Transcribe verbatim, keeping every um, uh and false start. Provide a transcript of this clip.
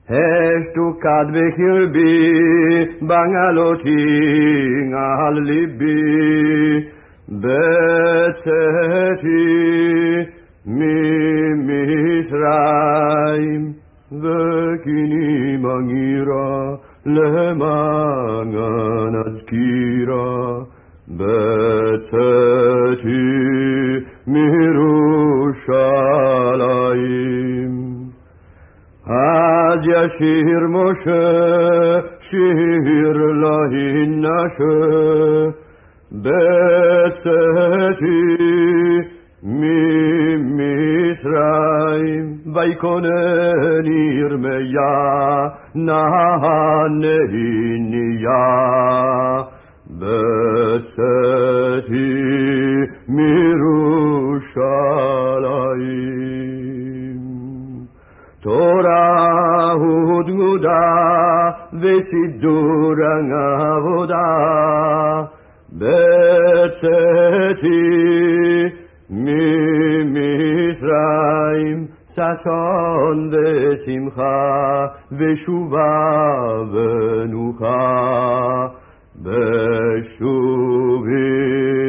השתוקד בקרבי, בנגלותי על ליבי, בצאתי ממצרים, וכיני מגירה למען אזכירה, בצאתי מירושלים. אז ישיר משה שיר להינשא, בצאתי ממצרים, ויקונן ירמיה נהניה, בצאתי מירושלים. תורה ודגודה וסידור עבודה, בצאתי ממצרים, ששון ושמחה ושובה ונוחה, בשובי